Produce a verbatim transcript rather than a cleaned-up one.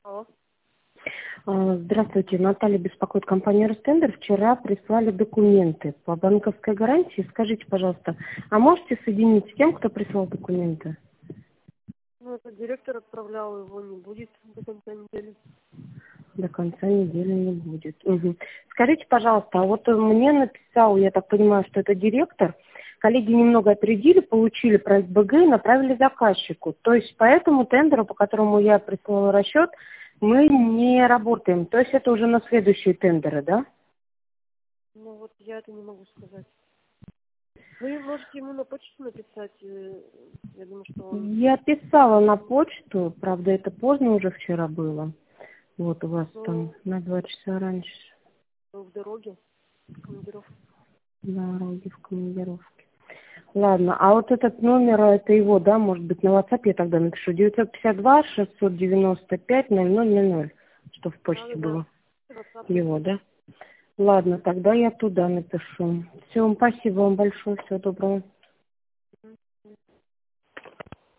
Алло. А, Здравствуйте, Наталья беспокоит компания Ростендер. Вчера прислали документы по банковской гарантии. Скажите, пожалуйста, а можете соединить с тем, кто прислал документы? Ну, это директор отправлял, его не будет до конца недели. До конца недели не будет. Мгм. Скажите, пожалуйста, а вот мне написал, я так понимаю, что это директор, коллеги немного опередили, получили проект БГ и направили заказчику. То есть по этому тендеру, по которому я прислала расчет, мы не работаем. То есть это уже на следующие тендеры, да? Ну, вот я это не могу сказать. Вы можете ему на почту написать. э, Я думаю, что он Я писала на почту, правда, это поздно уже вчера было. Вот у вас там ну, на два часа раньше в дороге, в командировке. дороги в командировке. Ладно, а вот этот номер, это его, да, может быть, на WhatsApp я тогда напишу. девятьсот пятьдесят два шестьсот девяносто пять ноль ноль ноль ноль, что в Да, почте да, да. было. WhatsApp Его, напишите. да? Ладно, тогда я туда напишу. Все, спасибо вам большое, всего доброго.